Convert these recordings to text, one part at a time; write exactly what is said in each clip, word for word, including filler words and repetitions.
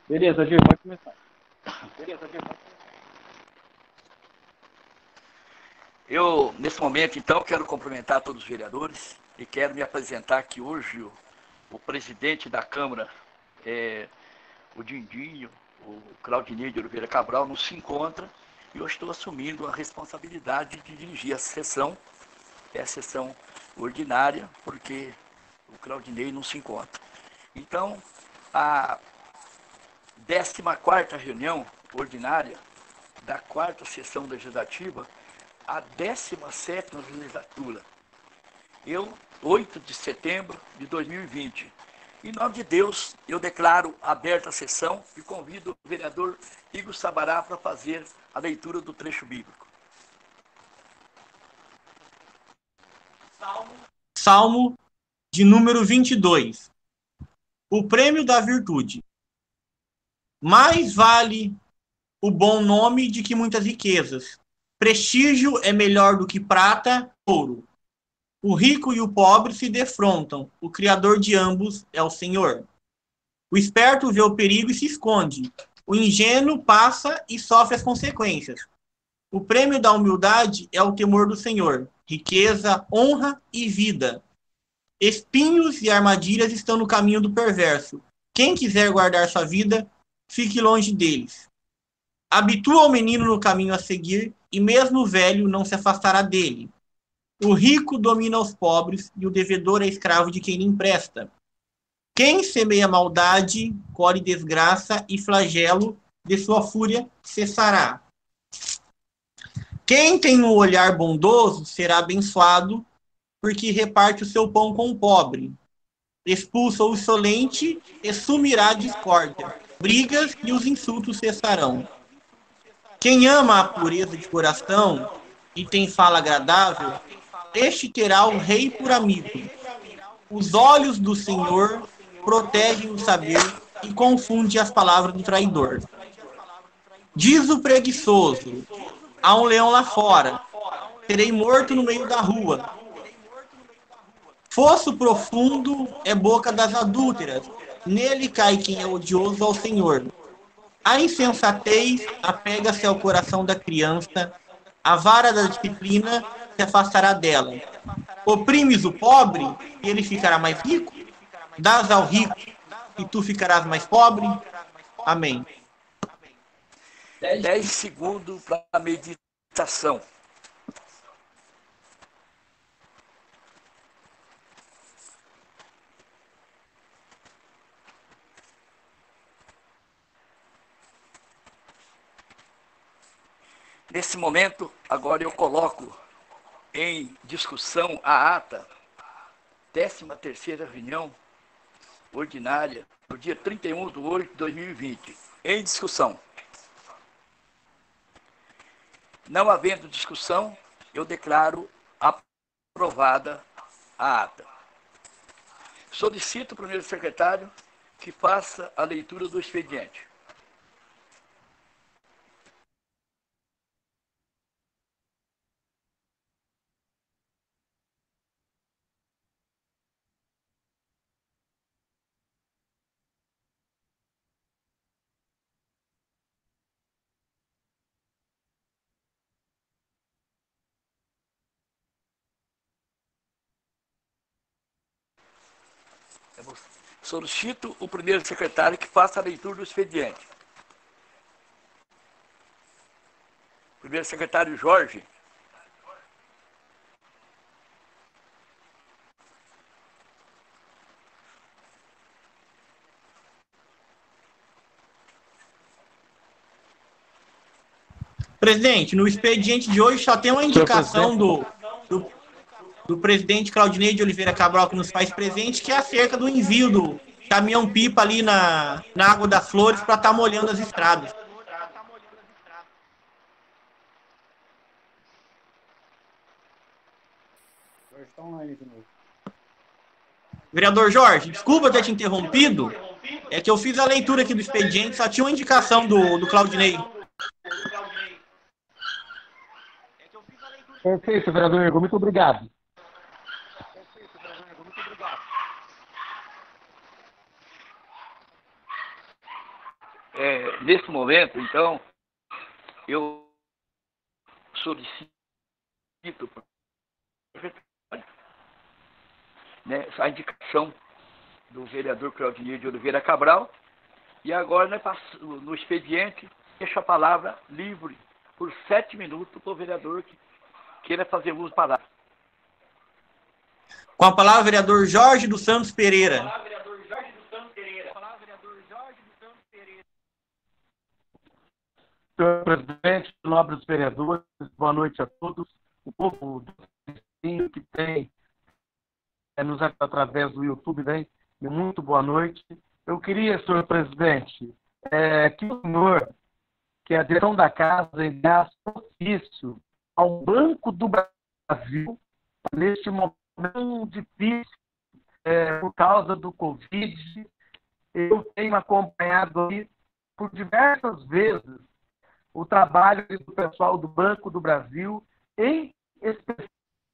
Beleza, Gil, pode começar. Beleza, Gil, pode começar. Eu, nesse momento, então, quero cumprimentar todos os vereadores e quero me apresentar aqui hoje o, o presidente da Câmara, é, o Dindinho, o Claudinei de Oliveira Cabral, não se encontra e eu estou assumindo a responsabilidade de dirigir a sessão, é a sessão ordinária, porque o Claudinei não se encontra. Então, a décima quarta reunião ordinária da quarta sessão legislativa, a décima sétima legislatura. Eu, oito de setembro de dois mil e vinte. Em nome de Deus, eu declaro aberta a sessão e convido o vereador Igor Sabará para fazer a leitura do trecho bíblico. Salmo, Salmo de número vinte e dois. O prêmio da virtude. Mais vale o bom nome de que muitas riquezas. Prestígio é melhor do que prata, ouro. O rico e o pobre se defrontam. O Criador de ambos é o Senhor. O esperto vê o perigo e se esconde. O ingênuo passa e sofre as consequências. O prêmio da humildade é o temor do Senhor. Riqueza, honra e vida. Espinhos e armadilhas estão no caminho do perverso. Quem quiser guardar sua vida, fique longe deles. Habitua o menino no caminho a seguir, e mesmo o velho não se afastará dele. O rico domina os pobres, e o devedor é escravo de quem lhe empresta. Quem semeia maldade, colhe desgraça, e flagelo de sua fúria cessará. Quem tem um olhar bondoso será abençoado, porque reparte o seu pão com o pobre. Expulsa o insolente e sumirá a discórdia. Brigas e os insultos cessarão. Quem ama a pureza de coração e tem fala agradável, este terá o rei por amigo. Os olhos do Senhor protegem o saber e confundem as palavras do traidor. Diz o preguiçoso: há um leão lá fora, serei morto no meio da rua. Fosso profundo é boca das adúlteras, nele cai quem é odioso ao Senhor. A insensatez apega-se ao coração da criança, a vara da disciplina se afastará dela. Oprimes o pobre e ele ficará mais rico? Dás ao rico e tu ficarás mais pobre? Amém. Dez segundos para a meditação. Nesse momento, agora eu coloco em discussão a ata, décima terceira reunião ordinária, no dia trinta e um de oito de dois mil e vinte. Em discussão. Não havendo discussão, eu declaro aprovada a ata. Solicito ao primeiro secretário que faça a leitura do expediente. Solicito o primeiro secretário que faça a leitura do expediente. Primeiro secretário Jorge. Presidente, no expediente de hoje só tem uma indicação do, do, do presidente Claudinei de Oliveira Cabral, que nos faz presente, que é acerca do envio do caminhão-pipa ali na, na Água das Flores para estar tá molhando as estradas. Vereador Jorge, desculpa ter te interrompido, é que eu fiz a leitura aqui do expediente, só tinha uma indicação do, do Claudinei. Perfeito, vereador Igor, muito obrigado. é, nesse momento, então, eu solicito, né, a indicação do vereador Claudinei de Oliveira Cabral, e agora, né, no expediente, deixo a palavra livre por sete minutos para o vereador que queira fazer uso da palavra. Com a palavra, vereador Jorge dos Santos Pereira. Com a palavra, vereador Jorge dos Santos Pereira. Com a palavra, vereador Jorge dos Santos Pereira. Senhor presidente, nobres vereadores, boa noite a todos. O povo do que tem é, nos através do YouTube, né? Muito boa noite. Eu queria, senhor presidente, é, que o senhor, que é a direção da casa, enviasse ofício ao Banco do Brasil neste momento difícil é, por causa do Covid. Eu tenho acompanhado aí por diversas vezes o trabalho do pessoal do Banco do Brasil, em especial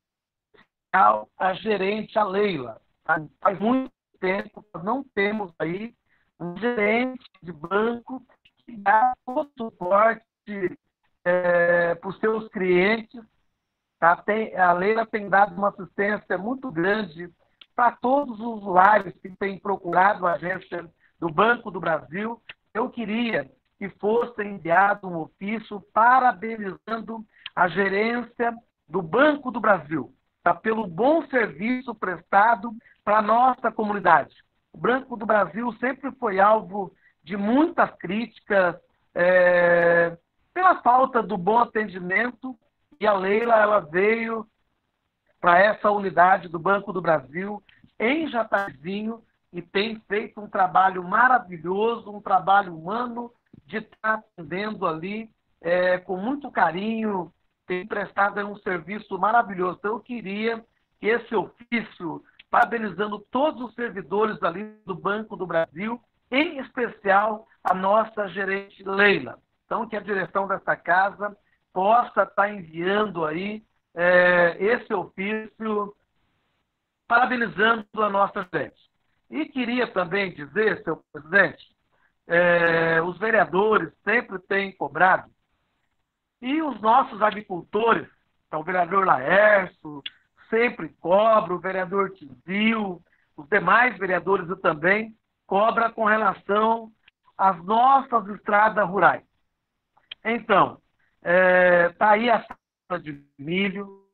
a gerente, a Leila. Faz muito tempo que nós não temos aí um gerente de banco que dá todo o suporte é, para os seus clientes. Tá? Tem, a Leila tem dado uma assistência muito grande para todos os usuários que têm procurado a agência do Banco do Brasil. Eu queria que fosse enviado um ofício parabenizando a gerência do Banco do Brasil, tá? Pelo bom serviço prestado para a nossa comunidade. O Banco do Brasil sempre foi alvo de muitas críticas é, pela falta do bom atendimento, e a Leila ela veio para essa unidade do Banco do Brasil em Jataizinho e tem feito um trabalho maravilhoso, um trabalho humano de estar atendendo ali é, com muito carinho, tem prestado um serviço maravilhoso. Então eu queria que esse ofício, parabenizando todos os servidores ali do Banco do Brasil, em especial a nossa gerente Leila. Então que a direção dessa casa possa estar enviando aí é, esse ofício parabenizando a nossa gente. E queria também dizer, senhor presidente, é, os vereadores sempre têm cobrado, e os nossos agricultores, então, o vereador Laércio sempre cobra, o vereador Tizil, os demais vereadores eu também cobra com relação às nossas estradas rurais. Então, está é, aí a safra de milho,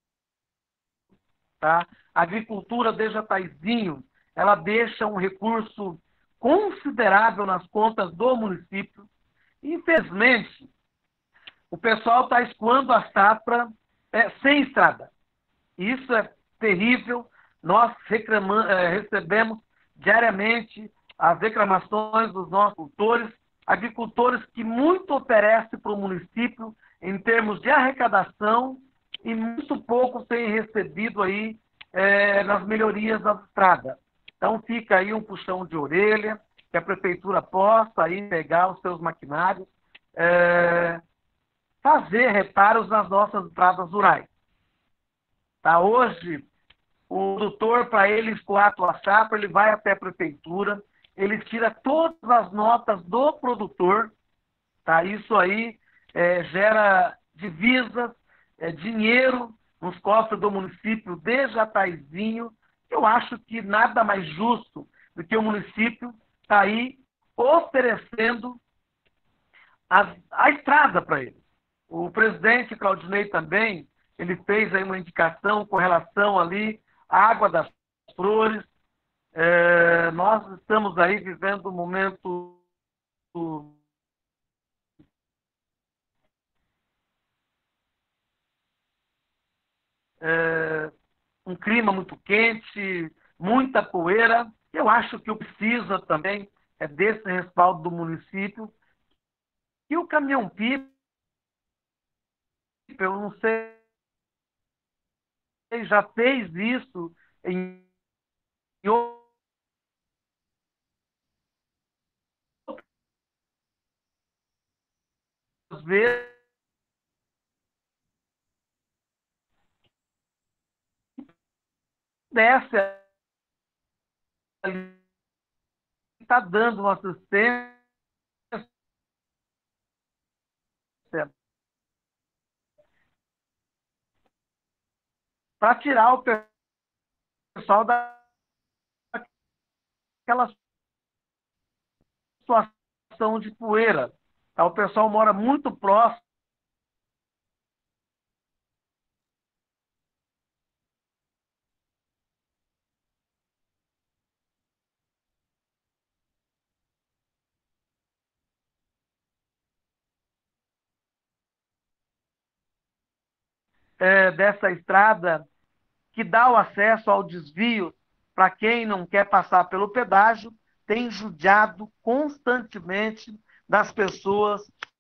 tá? A agricultura de Jataizinho, ela deixa um recurso considerável nas contas do município. Infelizmente, o pessoal está escoando a safra é, sem estrada. Isso é terrível. Nós reclamamos, é, recebemos diariamente as reclamações dos nossos agricultores, agricultores que muito oferecem para o município em termos de arrecadação e muito pouco têm recebido aí é, nas melhorias da estrada. Então fica aí um puxão de orelha, que a prefeitura possa aí pegar os seus maquinários, é, fazer reparos nas nossas estradas rurais. Tá? Hoje, o produtor, para ele escoar a safra, ele vai até a prefeitura, ele tira todas as notas do produtor, tá? Isso aí é, gera divisas, é, dinheiro nos cofres do município de Jataizinho. Eu acho que nada mais justo do que o município estar aí oferecendo a, a estrada para ele. O presidente Claudinei também, ele fez aí uma indicação com relação ali à Água das Flores. É, nós estamos aí vivendo um momento é, um clima muito quente, muita poeira. Eu acho que o que precisa também é desse respaldo do município. E o caminhão-pipa, eu não sei, já fez isso em outras vezes. Desce ali, está dando uma assistência para tirar o pessoal daquela situação de poeira. Tá? O pessoal mora muito próximo é, dessa estrada que dá o acesso ao desvio para quem não quer passar pelo pedágio, tem judiado constantemente das pessoas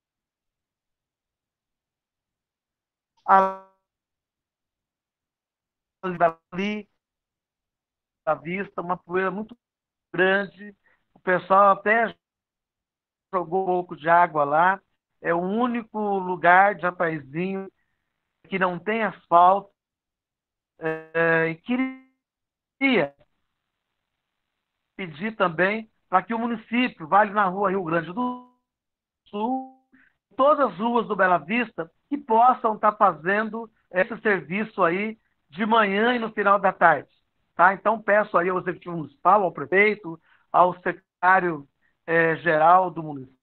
ali à vista, uma poeira muito grande. O pessoal até jogou um pouco de água lá. É o único lugar de Japaizinho que não tem asfalto. É, e queria pedir também para que o município, Vale na Rua Rio Grande do Sul, todas as ruas do Bela Vista, que possam estar fazendo esse serviço aí de manhã e no final da tarde. Tá? Então, peço aí ao Executivo Municipal, ao prefeito, ao secretário eh, geral do município,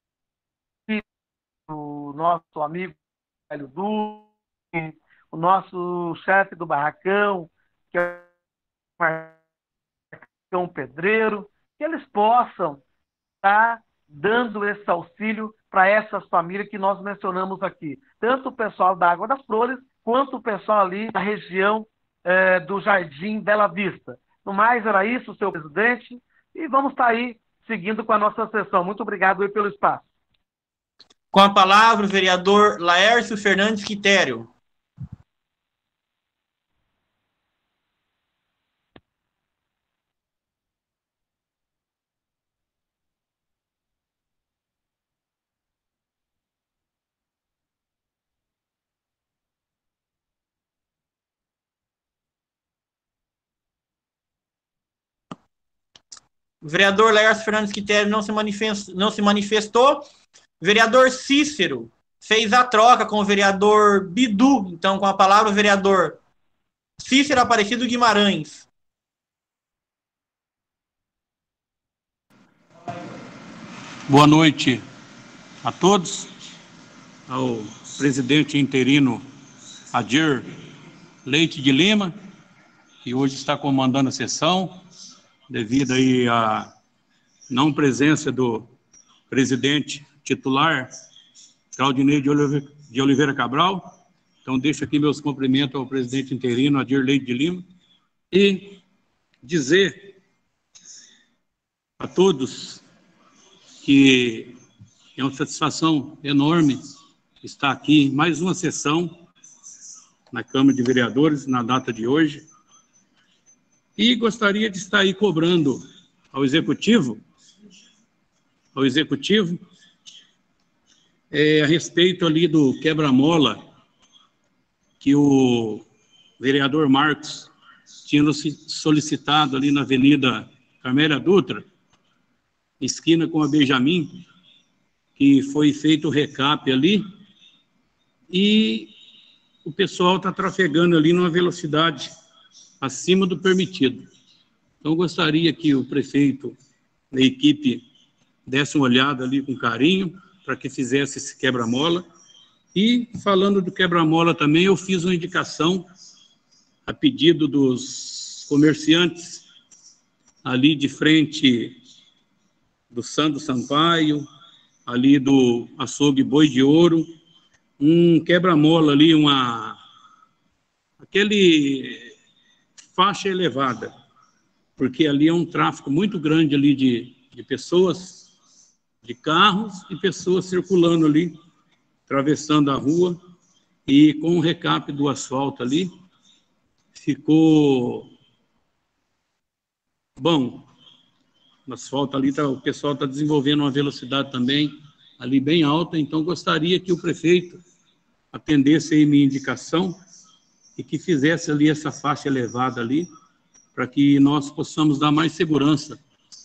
o nosso amigo Hélio Duque, o nosso chefe do barracão, que é o Marcão Pedreiro, que eles possam estar dando esse auxílio para essas famílias que nós mencionamos aqui. Tanto o pessoal da Água das Flores, quanto o pessoal ali da região eh, do Jardim Bela Vista. No mais, era isso, senhor presidente, e vamos estar aí seguindo com a nossa sessão. Muito obrigado aí pelo espaço. Com a palavra, o vereador Laércio Fernandes Quitério. O vereador Laércio Fernandes Quitério não se manifestou, não se manifestou. O vereador Cícero fez a troca com o vereador Bidu. Então, com a palavra, o vereador Cícero Aparecido Guimarães. Boa noite a todos, ao presidente interino Adir Leite de Lima, que hoje está comandando a sessão, devido aí à não presença do presidente titular, Claudinei de Oliveira, de Oliveira Cabral. Então, deixo aqui meus cumprimentos ao presidente interino, Adir Leite de Lima, e dizer a todos que é uma satisfação enorme estar aqui em mais uma sessão na Câmara de Vereadores, na data de hoje, e gostaria de estar aí cobrando ao Executivo, ao Executivo, é, a respeito ali do quebra-mola que o vereador Marcos tinha solicitado ali na Avenida Carmélia Dutra, esquina com a Benjamin, que foi feito o recap ali, e o pessoal está trafegando ali numa velocidade acima do permitido. Então, gostaria que o prefeito, a equipe, desse uma olhada ali com carinho, para que fizesse esse quebra-mola. E, falando do quebra-mola também, eu fiz uma indicação a pedido dos comerciantes ali de frente do Sandro Sampaio, ali do açougue Boi de Ouro, um quebra-mola ali, uma aquele faixa elevada, porque ali é um tráfego muito grande ali de, de pessoas, de carros e pessoas circulando ali, atravessando a rua, e com o recap do asfalto ali, ficou bom. O asfalto ali, tá, o pessoal está desenvolvendo uma velocidade também ali bem alta, então gostaria que o prefeito atendesse aí minha indicação e que fizesse ali essa faixa elevada ali, para que nós possamos dar mais segurança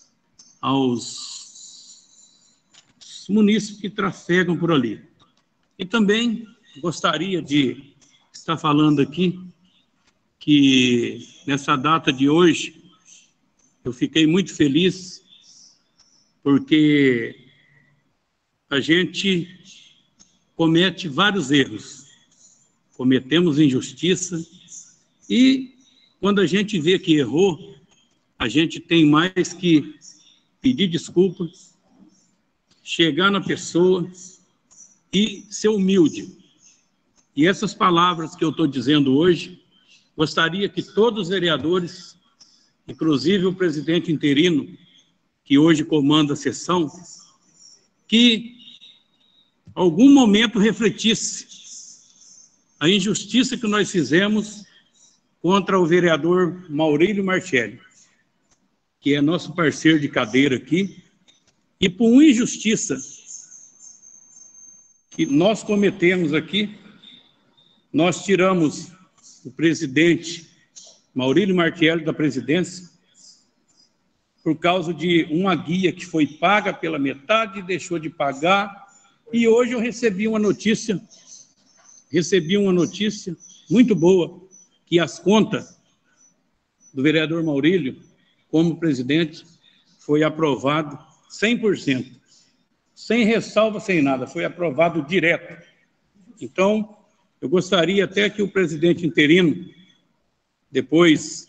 aos munícipes que trafegam por ali. E também gostaria de estar falando aqui que nessa data de hoje eu fiquei muito feliz porque a gente comete vários erros, cometemos injustiça e quando a gente vê que errou, a gente tem mais que pedir desculpas, chegar na pessoa e ser humilde. E essas palavras que eu estou dizendo hoje, gostaria que todos os vereadores, inclusive o presidente interino, que hoje comanda a sessão, que algum momento refletisse a injustiça que nós fizemos contra o vereador Maurílio Martelli, que é nosso parceiro de cadeira aqui, e por uma injustiça que nós cometemos aqui, nós tiramos o presidente Maurílio Martelli da presidência por causa de uma guia que foi paga pela metade e deixou de pagar, e hoje eu recebi uma notícia, recebi uma notícia muito boa, que as contas do vereador Maurílio, como presidente, foi aprovado cem por cento, sem ressalva, sem nada, foi aprovado direto. Então, eu gostaria até que o presidente interino, depois,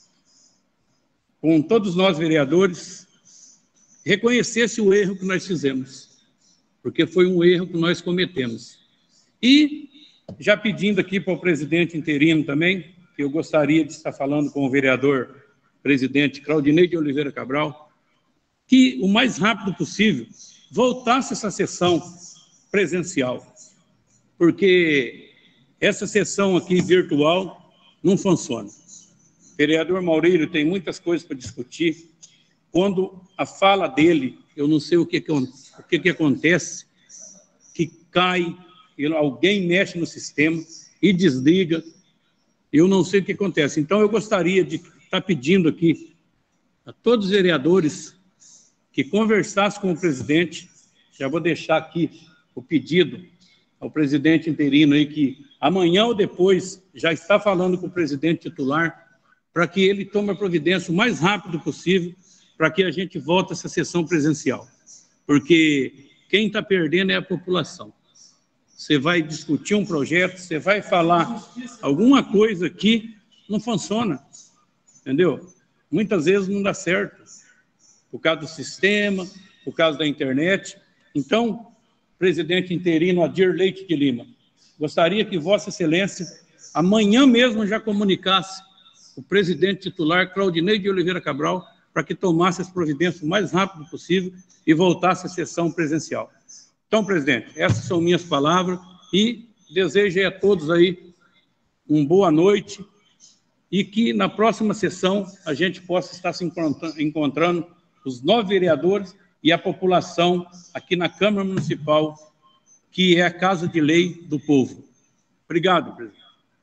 com todos nós vereadores, reconhecesse o erro que nós fizemos, porque foi um erro que nós cometemos. E, já pedindo aqui para o presidente interino também, que eu gostaria de estar falando com o vereador presidente Claudinei de Oliveira Cabral, que o mais rápido possível voltasse essa sessão presencial, porque essa sessão aqui virtual não funciona. O vereador Maurílio tem muitas coisas para discutir. Quando a fala dele, eu não sei o que, que, o que, que acontece, que cai, alguém mexe no sistema e desliga, eu não sei o que acontece. Então, eu gostaria de estar pedindo aqui a todos os vereadores que conversassem com o presidente. Já vou deixar aqui o pedido ao presidente interino aí, que amanhã ou depois já está falando com o presidente titular, para que ele tome a providência o mais rápido possível, para que a gente volte a essa sessão presencial. Porque quem está perdendo é a população. Você vai discutir um projeto, você vai falar alguma coisa que não funciona, entendeu? Muitas vezes não dá certo, por causa do sistema, por causa da internet. Então, presidente interino Adir Leite de Lima, gostaria que Vossa Excelência amanhã mesmo já comunicasse o presidente titular Claudinei de Oliveira Cabral para que tomasse as providências o mais rápido possível e voltasse à sessão presencial. Então, presidente, essas são minhas palavras e desejo a todos aí uma boa noite e que na próxima sessão a gente possa estar se encontrando os nove vereadores e a população aqui na Câmara Municipal, que é a Casa de Lei do Povo. Obrigado, presidente.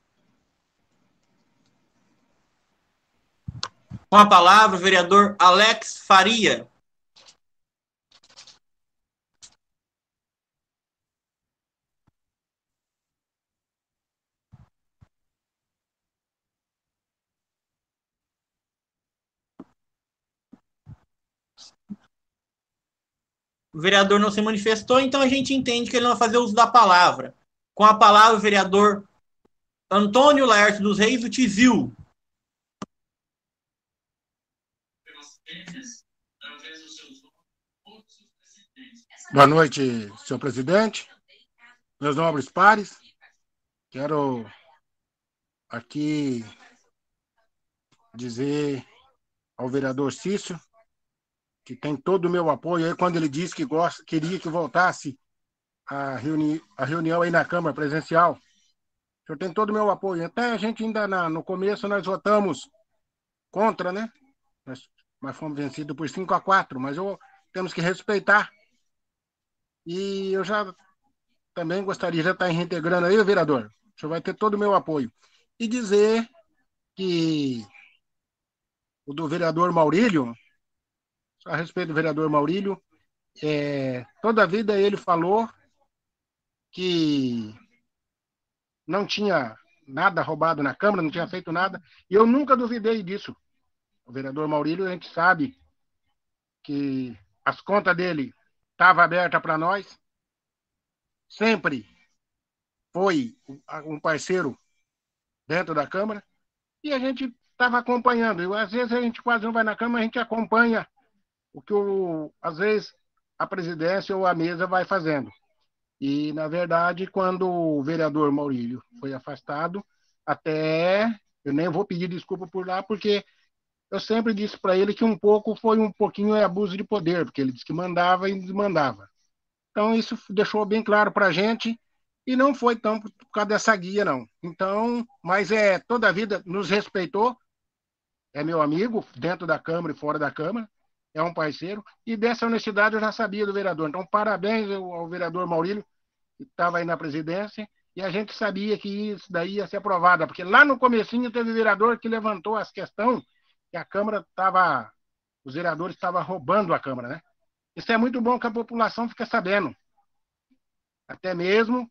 Com a palavra, o vereador Alex Faria. O vereador não se manifestou, então a gente entende que ele não vai fazer uso da palavra. Com a palavra, o vereador Antônio Laerte dos Reis do Tizil. Boa noite, senhor presidente, meus nobres pares. Quero aqui dizer ao vereador Cício que tem todo o meu apoio aí quando ele disse que gosta, queria que voltasse a, reuni a reunião aí na Câmara presencial. O senhor tem todo o meu apoio. Até a gente ainda na, no começo nós votamos contra, né? Nós, nós fomos vencidos por cinco a quatro, mas eu, temos que respeitar. E eu já também gostaria de estar reintegrando aí, vereador. O senhor vai ter todo o meu apoio. E dizer que o do vereador Maurílio, a respeito do vereador Maurílio, é, toda a vida ele falou que não tinha nada roubado na Câmara, não tinha feito nada, e eu nunca duvidei disso. O vereador Maurílio, a gente sabe que as contas dele estavam abertas para nós, sempre foi um parceiro dentro da Câmara, e a gente estava acompanhando. E, às vezes a gente quase não vai na Câmara, a gente acompanha o que, o, às vezes, a presidência ou a mesa vai fazendo. E, na verdade, quando o vereador Maurílio foi afastado, até eu nem vou pedir desculpa por lá, porque eu sempre disse para ele que um pouco foi um pouquinho abuso de poder, porque ele disse que mandava e desmandava. Então, isso deixou bem claro para a gente, e não foi tão por causa dessa guia, não. Então, mas é, toda a vida nos respeitou, é meu amigo, dentro da Câmara e fora da Câmara, é um parceiro, e dessa honestidade eu já sabia do vereador. Então, parabéns ao vereador Maurílio, que estava aí na presidência, e a gente sabia que isso daí ia ser aprovado, porque lá no comecinho teve vereador que levantou as questões que a Câmara estava, os vereadores estavam roubando a Câmara, né? Isso é muito bom que a população fique sabendo. Até mesmo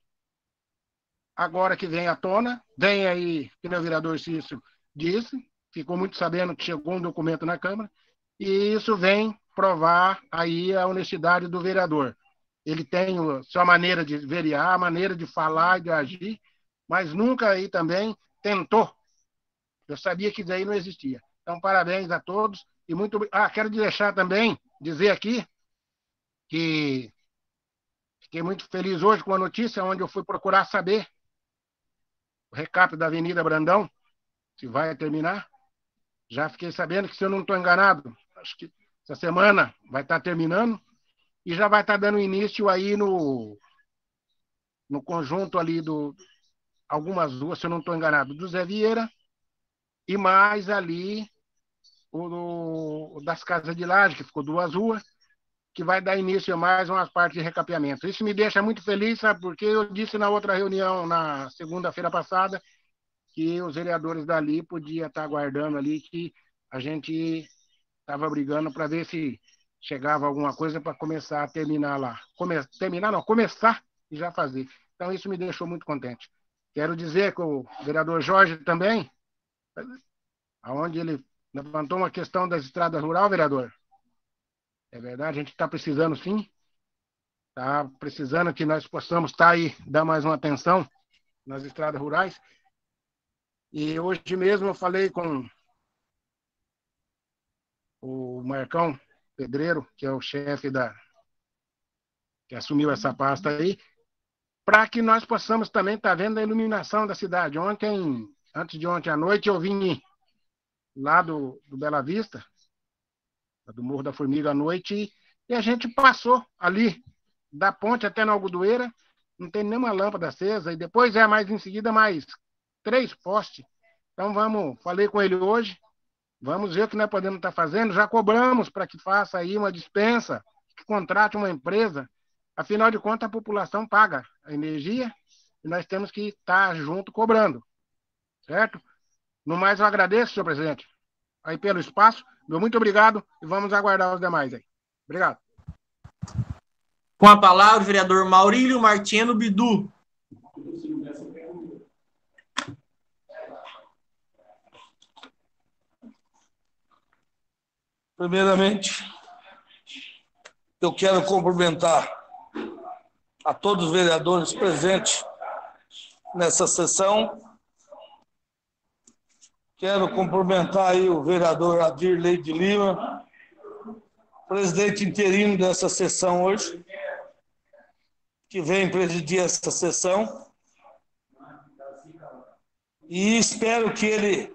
agora que vem à tona, vem aí, que o vereador Cícero disse, ficou muito sabendo que chegou um documento na Câmara, e isso vem provar aí a honestidade do vereador. Ele tem a sua maneira de verear, a maneira de falar e de agir, mas nunca aí também tentou. Eu sabia que daí não existia. Então, parabéns a todos. E muito. Ah, quero deixar também, dizer aqui, que fiquei muito feliz hoje com a notícia, onde eu fui procurar saber o recap da Avenida Brandão, se vai terminar. Já fiquei sabendo que, se eu não estou enganado, acho que essa semana vai estar terminando, e já vai estar dando início aí no, no conjunto ali do algumas ruas, se eu não estou enganado, do Zé Vieira, e mais ali o, o das Casas de Laje, que ficou duas ruas, que vai dar início a mais umas partes de recapeamento. Isso me deixa muito feliz, sabe? Porque eu disse na outra reunião, na segunda-feira passada, que os vereadores dali podiam estar aguardando ali, que a gente estava brigando para ver se chegava alguma coisa para começar a terminar lá. Come... Terminar não, começar e já fazer. Então isso me deixou muito contente. Quero dizer que o vereador Jorge também, aonde ele levantou uma questão das estradas rurais, vereador. É verdade, a gente está precisando sim. Está precisando que nós possamos estar aí, dar mais uma atenção nas estradas rurais. E hoje mesmo eu falei com o Marcão Pedreiro, que é o chefe da que assumiu essa pasta aí, para que nós possamos também estar vendo a iluminação da cidade. Ontem, antes de ontem à noite, eu vim lá do, do Bela Vista, do Morro da Formiga à noite, e a gente passou ali, da ponte até na Algodoeira, não tem nenhuma lâmpada acesa, e depois é mais em seguida mais três postes. Então vamos, falei com ele hoje, vamos ver o que nós podemos estar fazendo, já cobramos para que faça aí uma dispensa, que contrate uma empresa, afinal de contas a população paga a energia, e nós temos que estar junto cobrando, certo? No mais, eu agradeço, senhor presidente, aí pelo espaço, meu muito obrigado, e vamos aguardar os demais aí. Obrigado. Com a palavra, o vereador Maurílio Martino Bidu. Primeiramente, eu quero cumprimentar a todos os vereadores presentes nessa sessão. Quero cumprimentar aí o vereador Adir Leite de Lima, presidente interino dessa sessão hoje, que vem presidir essa sessão. E espero que ele...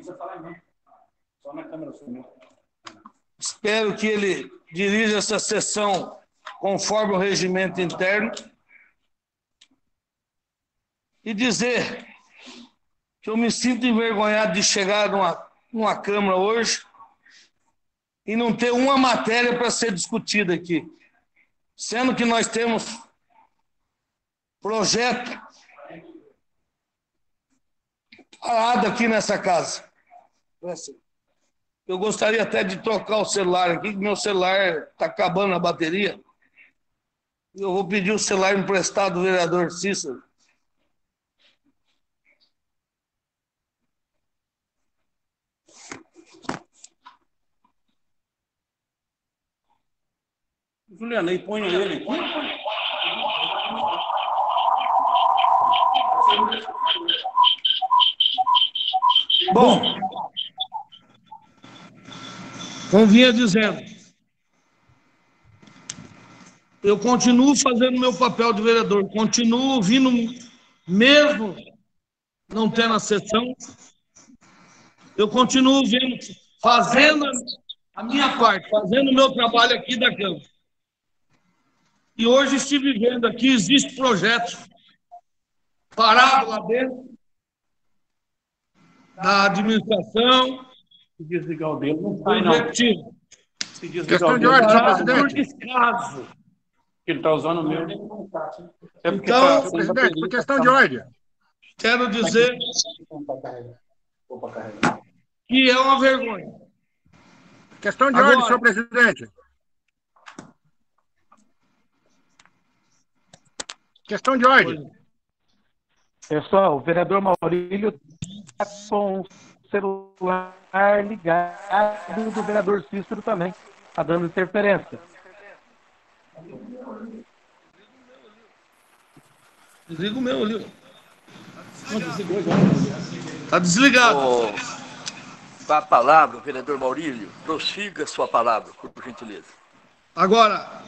Espero que ele dirija essa sessão conforme o regimento interno. E dizer que eu me sinto envergonhado de chegar numa, numa Câmara hoje e não ter uma matéria para ser discutida aqui. Sendo que nós temos projeto parado aqui nessa casa. Eu gostaria até de trocar o celular aqui, que meu celular está acabando a bateria. Eu vou pedir o celular emprestado do vereador Cícero. Juliana, aí põe ele aqui. Bom, como vinha dizendo, eu continuo fazendo meu papel de vereador, continuo vindo, mesmo não tendo a sessão, eu continuo vendo, fazendo a minha parte, fazendo o meu trabalho aqui da Câmara. E hoje estive vendo aqui, existem projetos parados lá dentro, da administração, Se desligar o dele, não do sai, não. executivo. Se desligar Questão o de dele, ordem, senhor Parado por presidente. descaso. ele está usando o meu. É porque Então, tá Senhor sem presidente, bateria, por questão tá- de ordem. Quero dizer que é uma vergonha. Questão de Agora- ordem, senhor presidente. Questão de ordem. Pessoal, o vereador Maurílio está com o celular ligado do vereador Cícero também. Está dando interferência. Desliga o meu ali. Está desligado. Ô, com a palavra, o vereador Maurílio, prossiga sua palavra, por gentileza. Agora,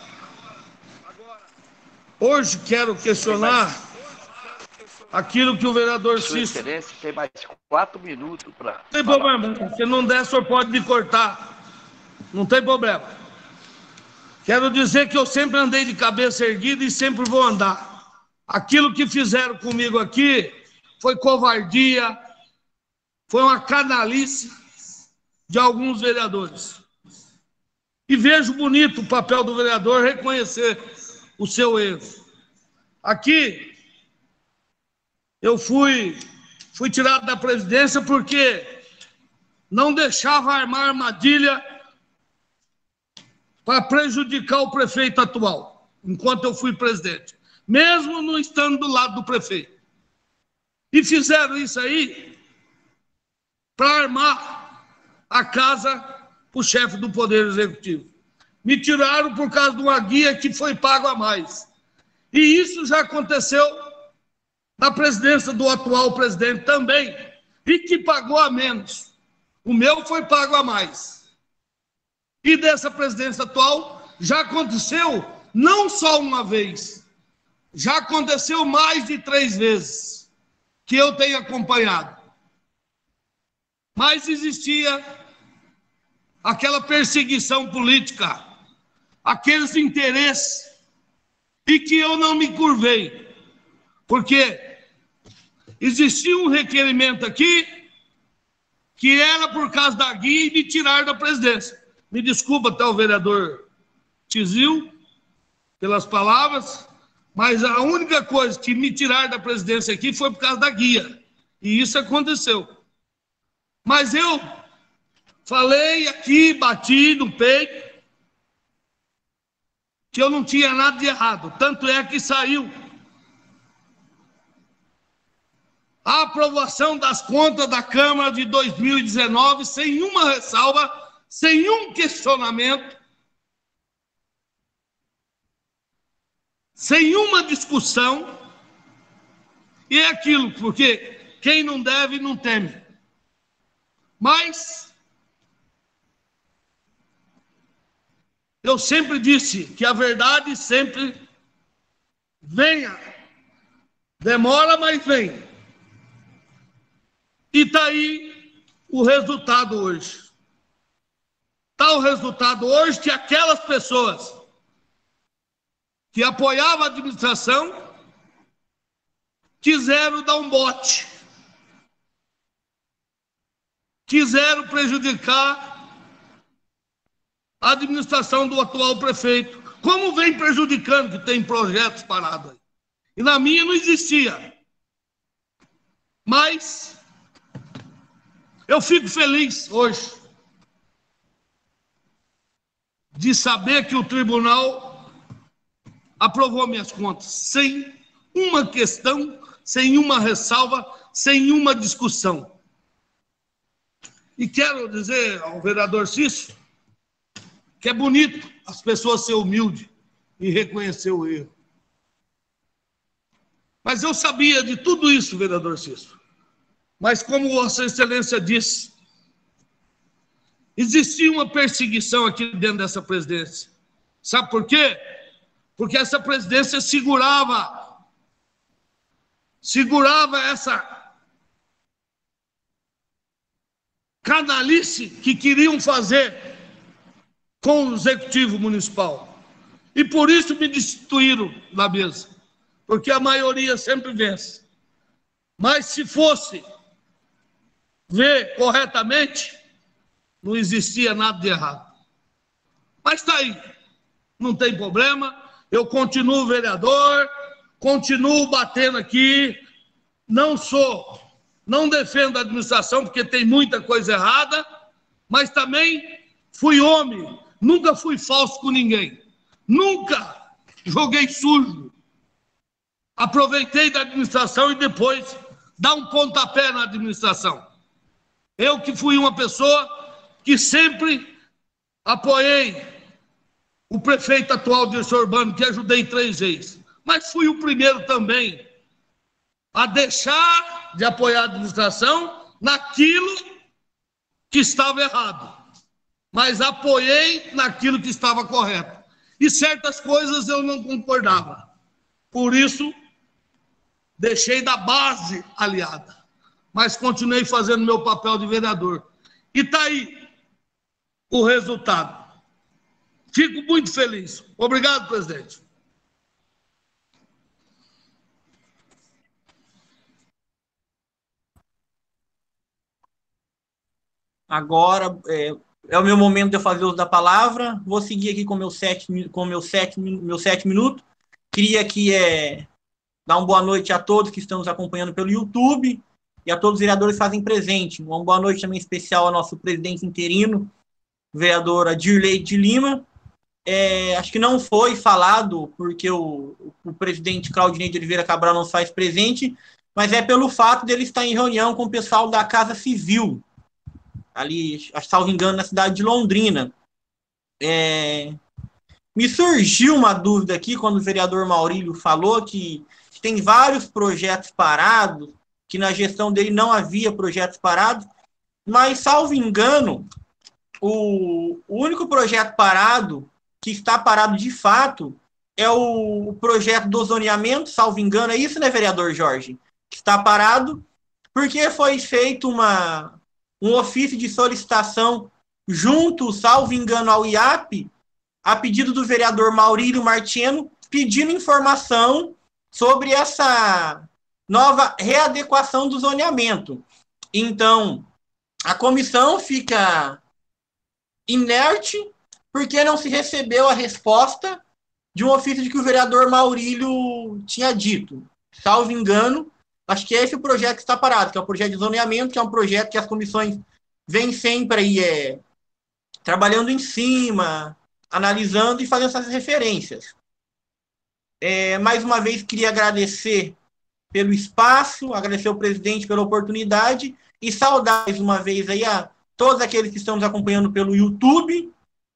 hoje quero questionar aquilo que o vereador Sua Cícero... Excelência tem mais quatro minutos para. Não tem problema. Se não der, o senhor pode me cortar. Não tem problema. Quero dizer que eu sempre andei de cabeça erguida e sempre vou andar. Aquilo que fizeram comigo aqui foi covardia, foi uma canalice de alguns vereadores. E vejo bonito o papel do vereador reconhecer o seu erro. Aqui, eu fui, fui tirado da presidência porque não deixava armar armadilha para prejudicar o prefeito atual, enquanto eu fui presidente, mesmo não estando do lado do prefeito. E fizeram isso aí para armar a casa para o chefe do Poder Executivo. Me tiraram por causa de uma guia que foi pago a mais. E isso já aconteceu na presidência do atual presidente também, e que pagou a menos. O meu foi pago a mais. E dessa presidência atual já aconteceu não só uma vez, já aconteceu mais de três vezes que eu tenho acompanhado. Mas existia aquela perseguição política, aqueles interesses, e que eu não me curvei, porque existia um requerimento aqui que era por causa da guia e me tiraram da presidência. Me desculpa até o vereador Tizil pelas palavras, mas a única coisa que me tiraram da presidência aqui foi por causa da guia. E isso aconteceu. Mas eu falei aqui, bati no peito, que eu não tinha nada de errado. Tanto é que saiu a aprovação das contas da Câmara de dois mil e dezenove sem uma ressalva, sem um questionamento, sem uma discussão. E é aquilo, porque quem não deve não teme. Mas eu sempre disse que a verdade sempre venha. Demora, mas vem. E está aí o resultado hoje. Está o resultado hoje que aquelas pessoas que apoiavam a administração quiseram dar um bote. Quiseram prejudicar a administração do atual prefeito. Como vem prejudicando, que tem projetos parados aí. E na minha não existia. Mas eu fico feliz hoje de saber que o tribunal aprovou minhas contas sem uma questão, sem uma ressalva, sem uma discussão. E quero dizer ao vereador Cícero que é bonito as pessoas serem humildes, e reconhecer o erro. Mas eu sabia de tudo isso, vereador Cícero. Mas como Vossa Excelência disse, existia uma perseguição aqui dentro dessa presidência. Sabe por quê? Porque essa presidência segurava, segurava essa canalice que queriam fazer com o executivo municipal. E por isso me destituíram da mesa, porque a maioria sempre vence. Mas se fosse ver corretamente, não existia nada de errado. Mas está aí, não tem problema, eu continuo vereador, continuo batendo aqui, não sou, não defendo a administração, porque tem muita coisa errada, mas também fui homem, nunca fui falso com ninguém, nunca joguei sujo, aproveitei da administração e depois dá um pontapé na administração. Eu que fui uma pessoa que sempre apoiei o prefeito atual, Dirceu Urbano, que ajudei três vezes. Mas fui o primeiro também a deixar de apoiar a administração naquilo que estava errado. Mas apoiei naquilo que estava correto. E certas coisas eu não concordava. Por isso, deixei da base aliada. Mas continuei fazendo meu papel de vereador. E está aí o resultado. Fico muito feliz. Obrigado, presidente. Agora é, é o meu momento de eu fazer uso da palavra. Vou seguir aqui com meus sete, com meus sete, meus sete minutos. Queria aqui é, dar uma boa noite a todos que estão nos acompanhando pelo YouTube e a todos os vereadores que fazem presente. Uma boa noite também especial ao nosso presidente interino, vereador Adir Leite de Lima. É, acho que não foi falado porque o, o presidente Claudinei de Oliveira Cabral não se faz presente, mas é pelo fato dele estar em reunião com o pessoal da Casa Civil, ali, salvo engano, na cidade de Londrina. É, me surgiu uma dúvida aqui quando o vereador Maurílio falou que tem vários projetos parados, que na gestão dele não havia projetos parados, mas, salvo engano, o, o único projeto parado, que está parado de fato, é o, o projeto do zoneamento, salvo engano, é isso, né, vereador Jorge? Que está parado, porque foi feito uma, um ofício de solicitação junto, salvo engano, ao I A P, a pedido do vereador Maurílio Martino, pedindo informação sobre essa nova readequação do zoneamento. Então, a comissão fica inerte porque não se recebeu a resposta de um ofício de que o vereador Maurílio tinha dito. Salvo engano, acho que esse é o projeto que está parado, que é o projeto de zoneamento, que é um projeto que as comissões vêm sempre aí, é, trabalhando em cima, analisando e fazendo essas referências. É, mais uma vez, queria agradecer pelo espaço, agradecer ao presidente pela oportunidade e saudar mais uma vez aí a todos aqueles que estão nos acompanhando pelo YouTube.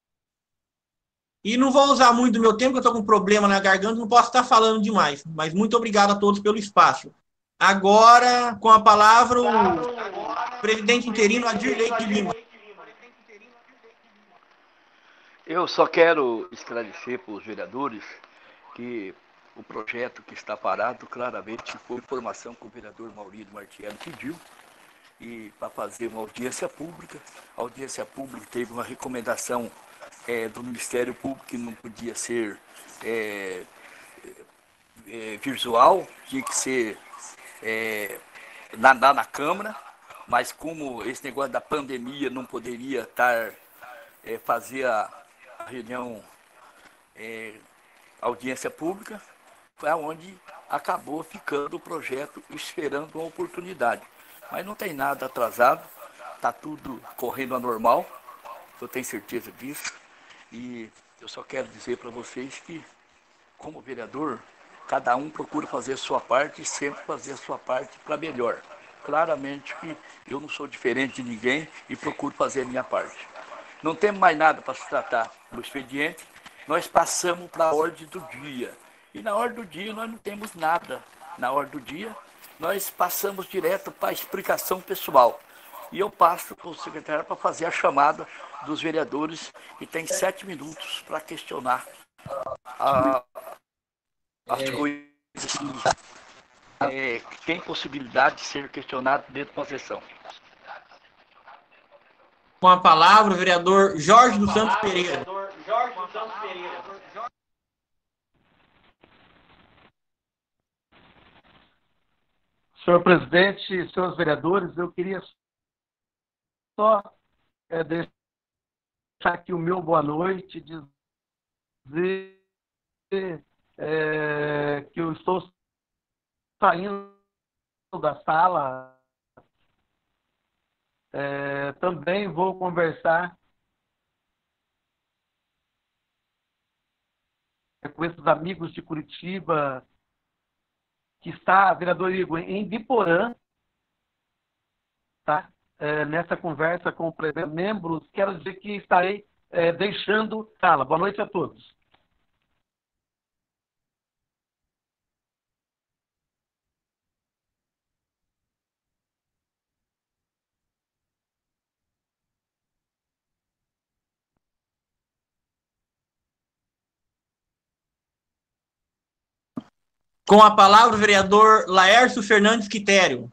E não vou usar muito do meu tempo, porque eu estou com um problema na garganta, não posso estar falando demais. Mas muito obrigado a todos pelo espaço. Agora, com a palavra, o presidente interino Adir Leite de Lima. Eu só quero esclarecer para os vereadores que o projeto que está parado, claramente, foi informação que o vereador Maurílio Martino pediu e para fazer uma audiência pública. A audiência pública teve uma recomendação é, do Ministério Público que não podia ser é, é, visual, tinha que ser é, na, na, na Câmara, mas como esse negócio da pandemia não poderia estar, é, fazer a, a reunião, é, audiência pública, foi onde acabou ficando o projeto esperando uma oportunidade. Mas não tem nada atrasado, está tudo correndo anormal, eu tenho certeza disso. E eu só quero dizer para vocês que, como vereador, cada um procura fazer a sua parte e sempre fazer a sua parte para melhor. Claramente que eu não sou diferente de ninguém e procuro fazer a minha parte. Não temos mais nada para se tratar do expediente. nós passamos para a ordem do dia. E na ordem do dia nós não temos nada. Na ordem do dia nós passamos direto para a explicação pessoal. E eu passo para o secretário para fazer a chamada dos vereadores, e tem sete minutos para questionar a, as coisas que, é, que tem possibilidade de ser questionado dentro da sessão. Com a palavra, o vereador Jorge dos Santos Pereira. Senhor presidente, senhores vereadores, eu queria só é, deixar aqui o meu boa noite, dizer é, que eu estou saindo da sala. É, também vou conversar com esses amigos de Curitiba, que está, vereador Igor, em Biporã, tá? É, nessa conversa com o presidente, membros, quero dizer que estarei é, deixando a sala. Boa noite a todos. Com a palavra, o vereador Laércio Fernandes Quitério.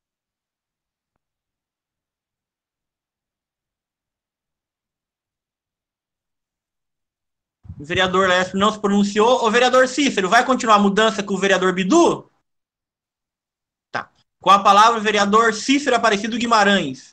O vereador Laércio não se pronunciou. O vereador Cícero, vai continuar a mudança com o vereador Bidu? Tá. Com a palavra, o vereador Cícero Aparecido Guimarães.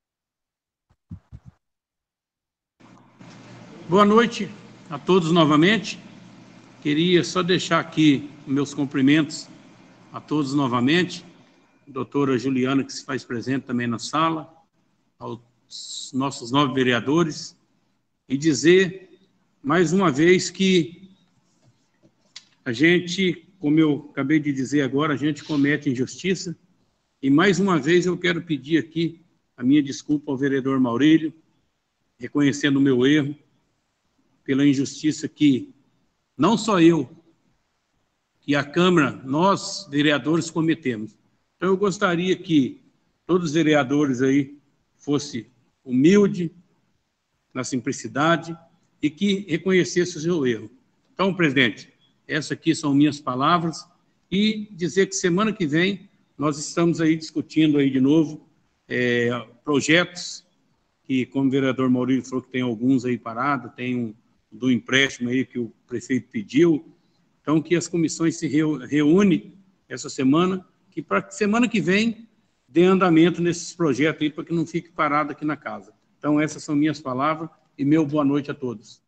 Boa noite a todos novamente. Queria só deixar aqui meus cumprimentos a todos novamente, a doutora Juliana, que se faz presente também na sala, aos nossos nove vereadores, e dizer mais uma vez que a gente, como eu acabei de dizer agora, a gente comete injustiça, e mais uma vez eu quero pedir aqui a minha desculpa ao vereador Maurílio, reconhecendo o meu erro, pela injustiça que não só eu, que a Câmara, nós, vereadores, cometemos. Então, eu gostaria que todos os vereadores aí fossem humildes, na simplicidade, e que reconhecessem o seu erro. Então, presidente, essas aqui são minhas palavras, e dizer que semana que vem nós estamos aí discutindo aí de novo é, projetos, que, como o vereador Maurílio falou que tem alguns aí parados, tem um do empréstimo aí que o prefeito pediu, então que as comissões se reúnem essa semana, que para que semana que vem dê andamento nesses projetos aí, para que não fique parado aqui na casa. Então essas são minhas palavras, e meu boa noite a todos.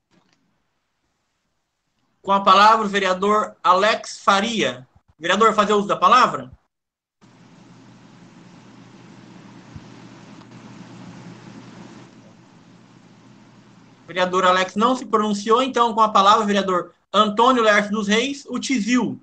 Com a palavra, o vereador Alex Faria. Vereador, fazer uso da palavra? O vereador Alex não se pronunciou, então, com a palavra, o vereador Antônio Laércio dos Reis, o Tizil.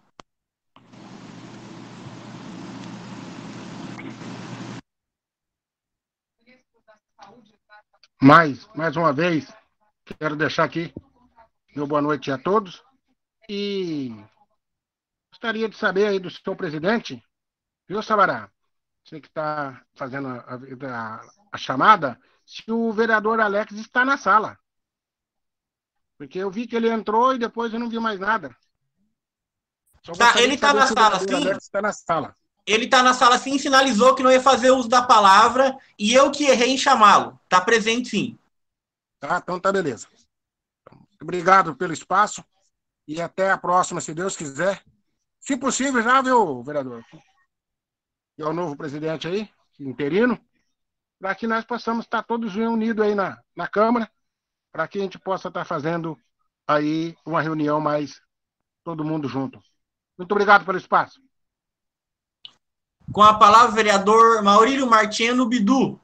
Mais, mais uma vez, quero deixar aqui meu boa noite a todos, e gostaria de saber aí do seu presidente, viu, Sabará? Você que está fazendo a, a, a chamada, se o vereador Alex está na sala. Porque eu vi que ele entrou e depois eu não vi mais nada. Tá, ele está na sala, sim. Está na sala. Ele está na sala, sim, sinalizou que não ia fazer uso da palavra, e eu que errei em chamá-lo. Está presente, sim. Tá, então tá beleza. Obrigado pelo espaço, e até a próxima, se Deus quiser. Se possível, já, viu, vereador? E ao novo presidente aí, interino, para que nós possamos estar todos reunidos aí na, na Câmara, para que a gente possa estar fazendo aí uma reunião mais todo mundo junto. Muito obrigado pelo espaço. Com a palavra, o vereador Maurílio Martino Bidu.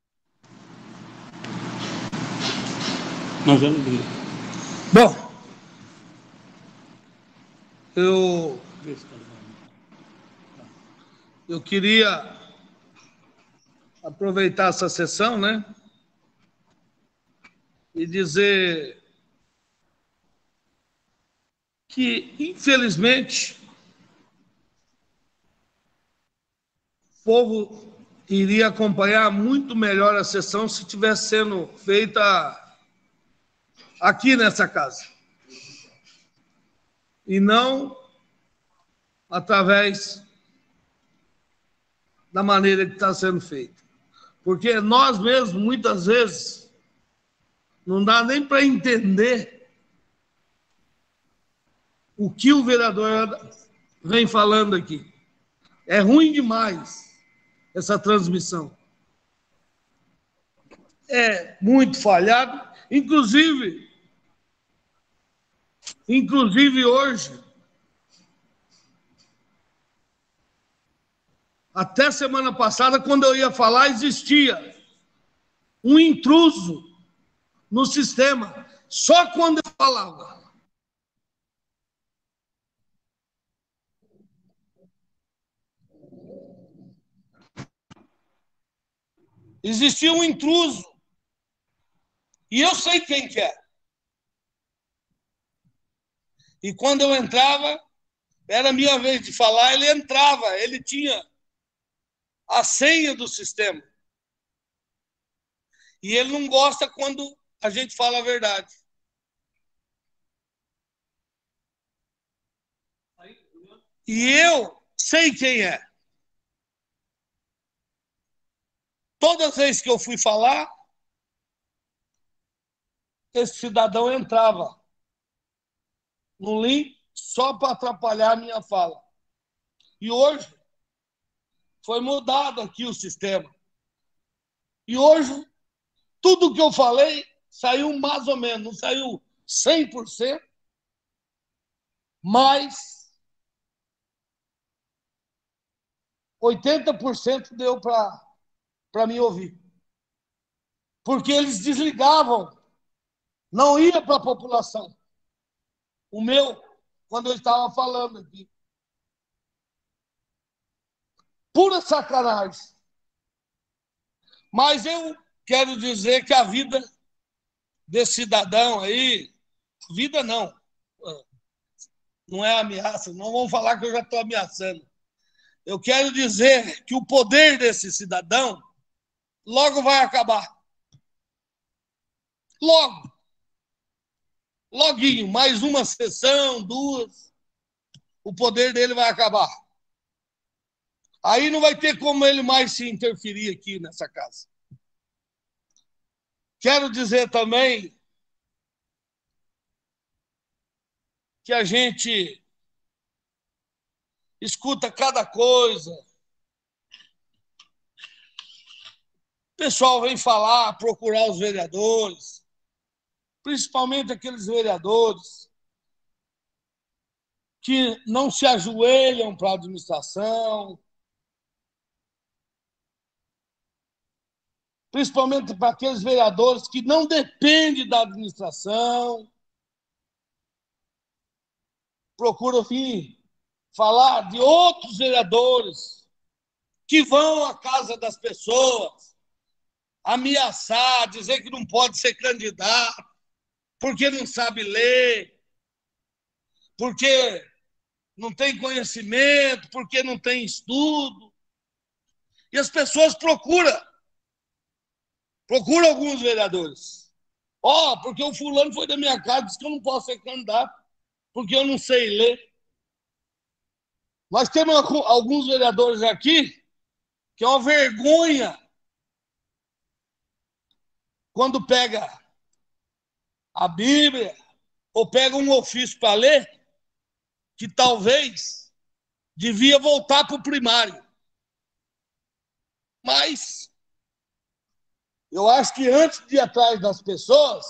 Nós vamos ver. Bom, eu, eu queria aproveitar essa sessão, né, e dizer que, infelizmente, o povo iria acompanhar muito melhor a sessão se tivesse sendo feita aqui nessa casa, e não através da maneira que está sendo feita. Porque nós mesmos, muitas vezes, não dá nem para entender o que o vereador vem falando aqui. É ruim demais essa transmissão. É muito falhado, inclusive, inclusive hoje, até semana passada, quando eu ia falar, existia um intruso no sistema, só quando eu falava. Existia um intruso. E eu sei quem que é. E quando eu entrava, era a minha vez de falar, ele entrava, ele tinha a senha do sistema. E ele não gosta quando a gente fala a verdade. E eu sei quem é. Todas as vezes que eu fui falar, esse cidadão entrava no link só para atrapalhar a minha fala. E hoje foi mudado aqui o sistema. E hoje, tudo que eu falei saiu mais ou menos, não saiu cem por cento, mas oitenta por cento deu para me ouvir. Porque eles desligavam, não ia para a população. O meu, quando eu estava falando aqui. Pura sacanagem. Mas eu quero dizer que a vida desse cidadão aí, vida não, não é ameaça, não vamos falar que eu já estou ameaçando. Eu quero dizer que o poder desse cidadão logo vai acabar. Logo. Loguinho, mais uma sessão, duas, o poder dele vai acabar. Aí não vai ter como ele mais se interferir aqui nessa casa. Quero dizer também que a gente escuta cada coisa. O pessoal vem falar, procurar os vereadores, principalmente aqueles vereadores que não se ajoelham para a administração, principalmente para aqueles vereadores que não dependem da administração, procuram vir falar de outros vereadores que vão à casa das pessoas, ameaçar, dizer que não pode ser candidato, porque não sabe ler, porque não tem conhecimento, porque não tem estudo. E as pessoas procuram, procuram alguns vereadores. Ó, oh, porque o fulano foi da minha casa, disse que eu não posso ser candidato, porque eu não sei ler. Nós temos alguns vereadores aqui que é uma vergonha quando pega a Bíblia ou pega um ofício para ler, que talvez devia voltar para o primário. Mas eu acho que antes de ir atrás das pessoas,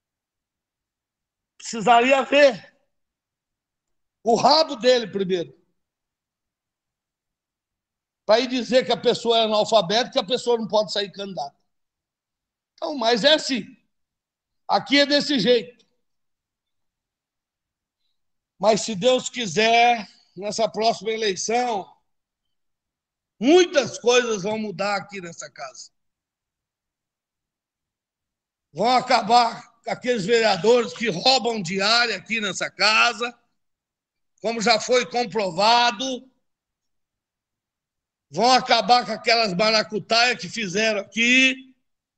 precisaria ver o rabo dele primeiro. Para ir dizer que a pessoa é analfabeta, que a pessoa não pode sair candidata. Então, mas é assim. Aqui é desse jeito. Mas se Deus quiser, nessa próxima eleição, muitas coisas vão mudar aqui nessa casa. Vão acabar aqueles vereadores que roubam diária aqui nessa casa. como já foi comprovado, vão acabar com aquelas maracutaias que fizeram aqui,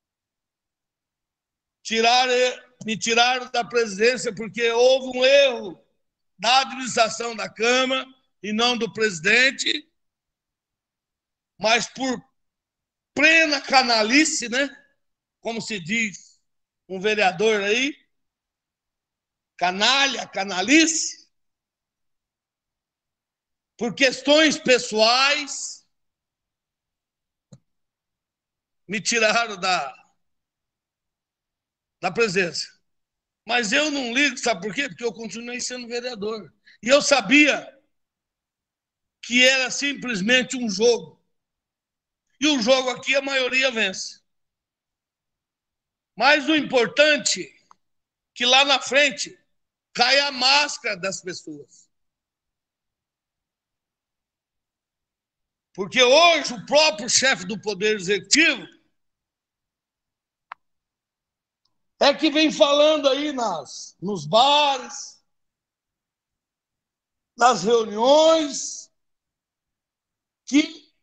tiraram, me tiraram da presidência porque houve um erro da administração da Câmara e não do presidente, mas por plena canalice, né? Como se diz um vereador aí, canalha, canalice, por questões pessoais, me tiraram da, da presença. Mas eu não ligo, sabe por quê? Porque eu continuei sendo vereador. E eu sabia que era simplesmente um jogo. E o jogo aqui, a maioria vence. Mas o importante é que lá na frente cai a máscara das pessoas. Porque hoje o próprio chefe do Poder Executivo é que vem falando aí nas, nos bares, nas reuniões, que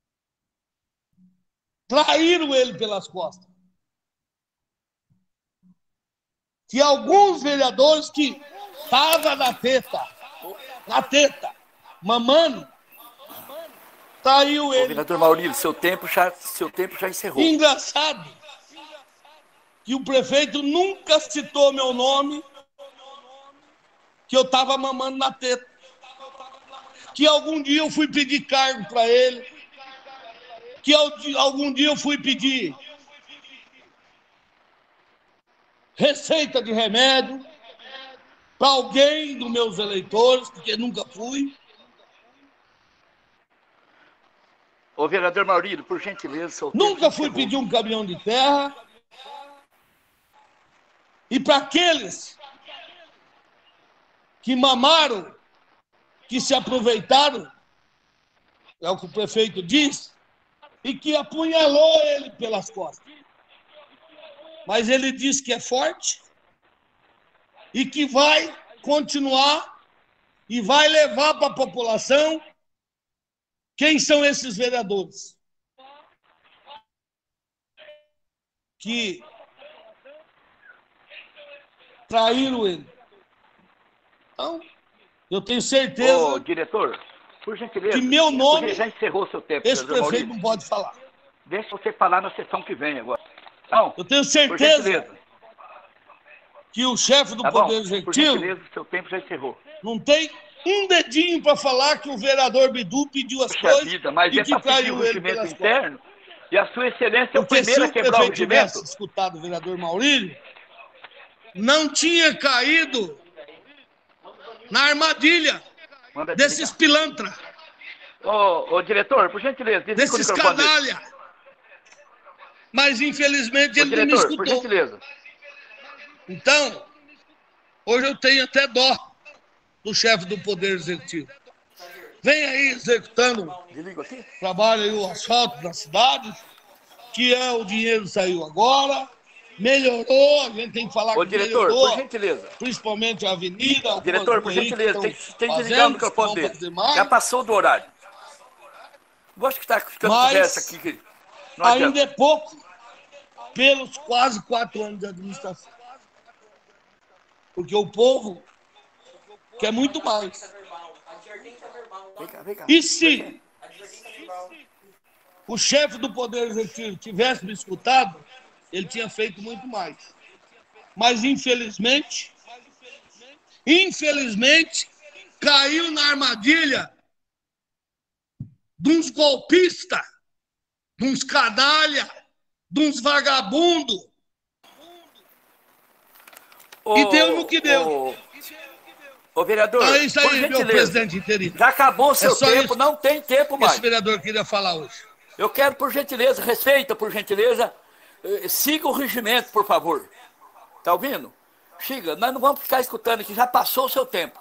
traíram ele pelas costas. Que alguns vereadores que estavam na teta, na teta, mamando, traiu ele. Vereador Maurílio, seu tempo já, seu tempo já encerrou. Engraçado que o prefeito nunca citou meu nome, que eu estava mamando na teta. Que algum dia eu fui pedir cargo para ele, que eu, algum dia eu fui pedir receita de remédio para alguém dos meus eleitores, porque nunca fui. Ô, vereador Maurílio, por gentileza, seu Nunca fui pedir um caminhão de terra. E para aqueles que mamaram, que se aproveitaram, é o que o prefeito diz, e que apunhalou ele pelas costas. Mas ele diz que é forte e que vai continuar e vai levar para a população quem são esses vereadores que traíram ele. Então, eu tenho certeza... Ô, diretor, por gentileza, que meu nome, já encerrou seu tempo, esse prefeito não pode falar. Deixa você falar na sessão que vem agora. Não, eu tenho certeza que o chefe do tá Poder bom, Executivo, por gentileza, seu tempo já encerrou. Não tem um dedinho para falar que o vereador Bidu pediu as Puxa coisas vida, mas e é que para pedir traiu o ele regimento pelas interno, e a sua excelência é o Porque primeiro se a o quebrar o prefeito regimento. tivesse escutado o vereador Maurílio, não tinha caído na armadilha Manda desses desligar. pilantra, Ô, ô, diretor, por gentileza, desliga o desses microfone dele. canalha. Mas, infelizmente, Ô, ele não me diretor, por escutou. gentileza. Então, hoje eu tenho até dó do chefe do Poder Executivo. Vem aí executando Desliga aqui. trabalho aí, o asfalto na cidade, que é o dinheiro saiu agora, melhorou, a gente tem que falar Ô, que diretor, melhorou, por gentileza. principalmente a avenida, algumas Diretor, por ruas aí que gentileza, tem, estão tem que desligar o fazendo, microfone que vão fazer dele. mais. Já passou do horário. Gosto que está ficando Mas conversa aqui. Que não ainda adianta. é pouco pelos quase quatro anos de administração. Porque o povo quer muito mais. Vem cá, vem cá. E se o chefe do Poder Executivo tivesse me escutado, ele tinha feito muito mais. Mas, infelizmente, infelizmente, caiu na armadilha de uns golpistas, de uns canalha, de uns vagabundos. Ô, E deu no que deu. Ô, ô vereador, Então é isso por aí, meu gentileza, presidente interino. já acabou o seu só tempo, isso não tem tempo que mais. esse vereador queria falar hoje. Eu quero, por gentileza, respeita, por gentileza, eh, siga o regimento, por favor. Tá ouvindo? Siga, nós não vamos ficar escutando aqui, já passou o seu tempo.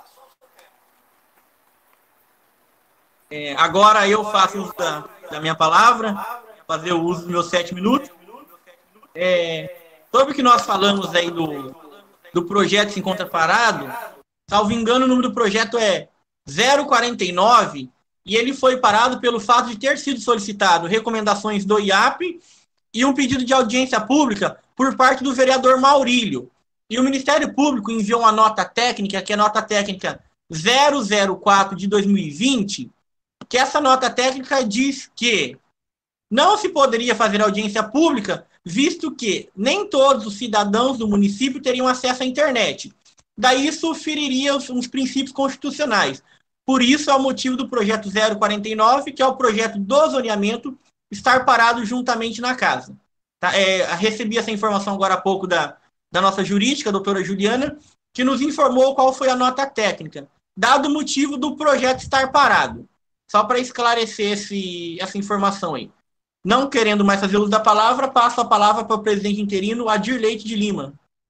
É, agora eu faço uso da, da minha palavra, fazer o uso dos meus sete minutos. É, sobre o que nós falamos aí do, do projeto Se Encontra Parado, salvo engano, o número do projeto é zero quarenta e nove, e ele foi parado pelo fato de ter sido solicitado recomendações do I A P e um pedido de audiência pública por parte do vereador Maurílio. E o Ministério Público enviou uma nota técnica, que é a nota técnica zero zero quatro de dois mil e vinte, que essa nota técnica diz que não se poderia fazer audiência pública, visto que nem todos os cidadãos do município teriam acesso à internet. Daí isso feriria os, os princípios constitucionais. Por isso é o motivo do projeto zero quarenta e nove, que é o projeto do zoneamento, estar parado juntamente na casa. Tá? É, recebi essa informação agora há pouco da, da nossa jurídica, a doutora Juliana, que nos informou qual foi a nota técnica, dado o motivo do projeto estar parado. Só para esclarecer esse, essa informação aí. Não querendo mais fazer uso da palavra, passo a palavra para o presidente interino, Adir Leite de Lima.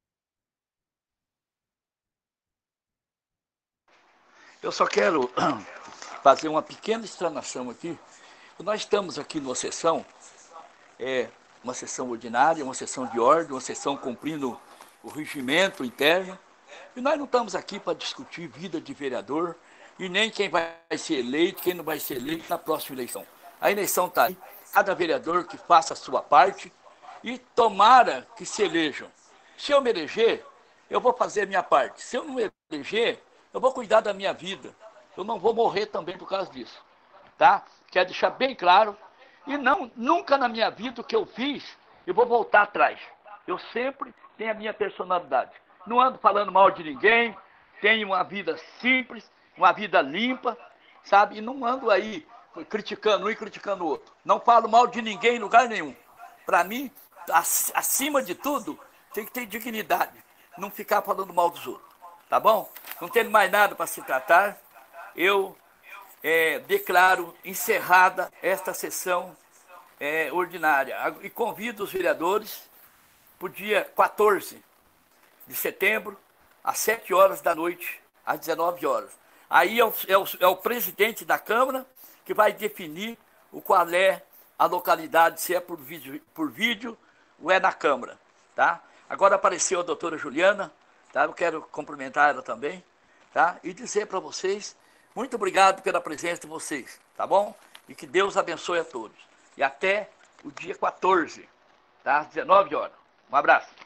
Eu só quero fazer uma pequena explanação aqui. Nós estamos aqui numa sessão, é, uma sessão ordinária, uma sessão de ordem, uma sessão cumprindo o regimento interno, e nós não estamos aqui para discutir vida de vereador, e nem quem vai ser eleito, quem não vai ser eleito na próxima eleição. A eleição está aí, cada vereador que faça a sua parte, e tomara que se elejam. Se eu me eleger, eu vou fazer a minha parte. Se eu não me eleger, eu vou cuidar da minha vida. Eu não vou morrer também por causa disso. Tá? Quero deixar bem claro. E não, nunca na minha vida o que eu fiz, eu vou voltar atrás. Eu sempre tenho a minha personalidade. Não ando falando mal de ninguém, tenho uma vida simples, uma vida limpa, sabe? E não ando aí criticando um e criticando o outro. Não falo mal de ninguém em lugar nenhum. Para mim, acima de tudo, tem que ter dignidade. Não ficar falando mal dos outros. Tá bom? Não tendo mais nada para se tratar, eu é, declaro encerrada esta sessão é, ordinária. E convido os vereadores para o dia quatorze de setembro, às sete horas da noite, às dezenove horas. Aí é o, é, o, é o presidente da Câmara que vai definir o qual é a localidade, se é por vídeo, por vídeo ou é na Câmara. Tá? Agora apareceu a doutora Juliana, tá? Eu quero cumprimentar ela também, tá? E dizer para vocês, muito obrigado pela presença de vocês, tá bom? E que Deus abençoe a todos. E até o dia quatorze, tá? Às dezenove horas. Um abraço.